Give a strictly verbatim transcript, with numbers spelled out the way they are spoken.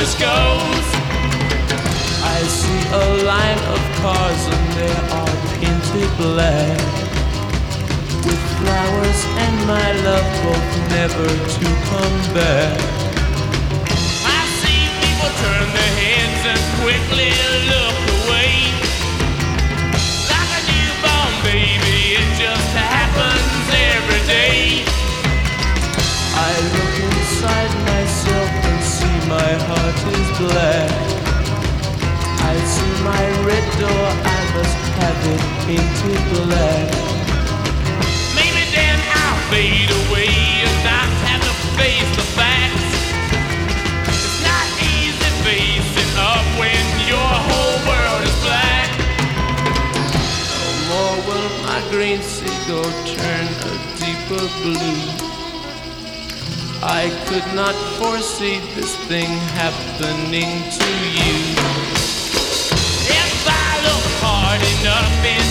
this goes. I see a line of cars and they are painted black, with flowers and my love both never to come back. I see people turn their heads and quickly look away. Like a newborn baby, it just happens every day. I look inside myself and see my heart is black. I see my red door, I must have it painted black. Maybe then I'll fade away and not have to face the facts. It's not easy facing up when your whole world is black. No more will my green seagull turn a deeper blue. I could not foresee this thing happening to you. If I look hard enough in